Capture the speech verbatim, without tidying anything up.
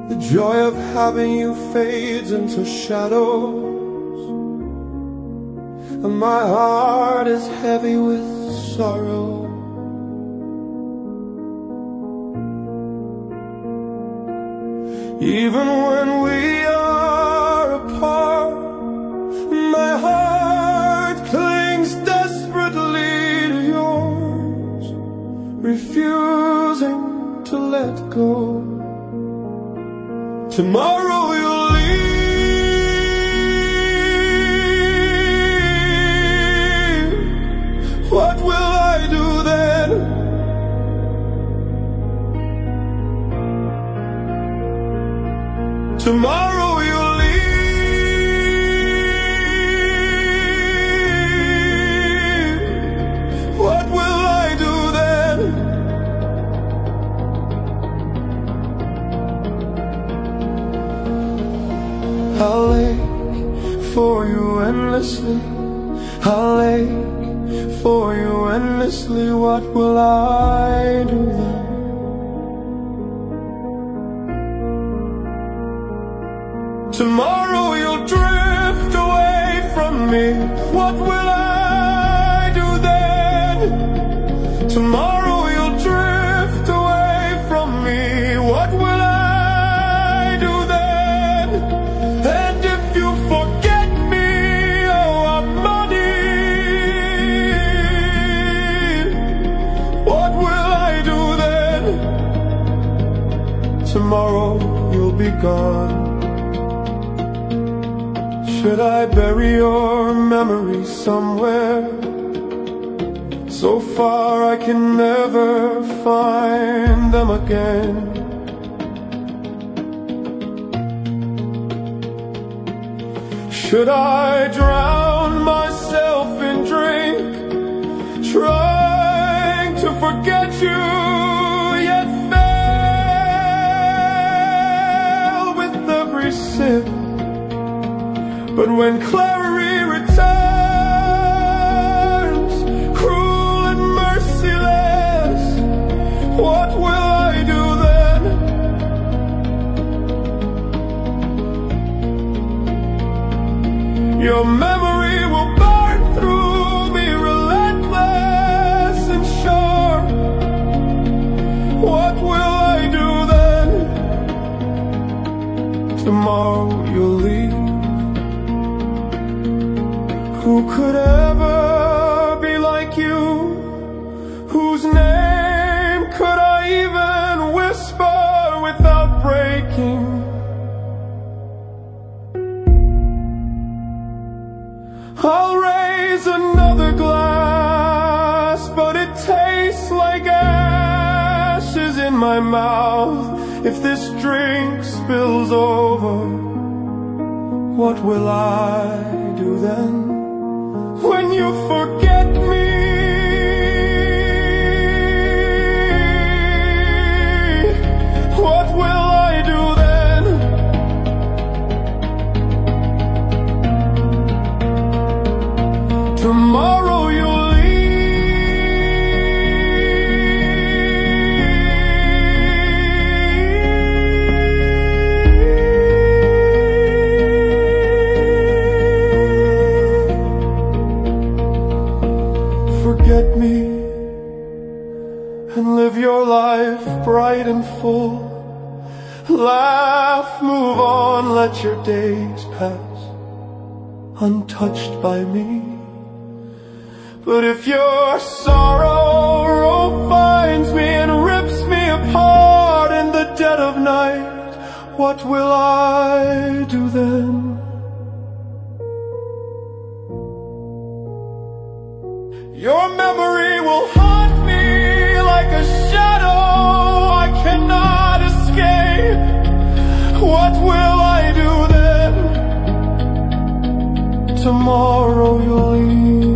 The joy of having you fades into shadows, and my heart is heavy with sorrow. Even when we are apart, my heart clings desperately to yours, refusing to let go. Tomorrow you'll leave. What will I do then? Tomorrow you'll leave. What will I do then? I'll ache for you endlessly. I'll ache for you endlessly. What will I do then? Tomorrow you'll drift away from me. What will I do then? Tomorrow you'll drift away from me. What will I do then? And if you forget me, oh, I'm money. What will I do then? Tomorrow you'll be gone. Should I bury your memory somewhere, so far I can never find them again? Should I drown myself in drink, trying to forget you, yet fail with every sip? But when clarity returns, cruel and merciless, what will I do then? Your memory will burn through me, relentless and sure. What will I do then? Tomorrow you'll leave. Who could ever be like you? Whose name could I even whisper without breaking? I'll raise another glass, but it tastes like ashes in my mouth. If this drink spills over, what will I do then? When you forget me, what will I do then? Tomorrow you'll forget me and live your life bright and full. Laugh, move on, let your days pass untouched by me. But if your sorrow finds me and rips me apart in the dead of night, what will I do then? Your memory will haunt me like a shadow I cannot escape. What will I do then? Tomorrow you'll leave.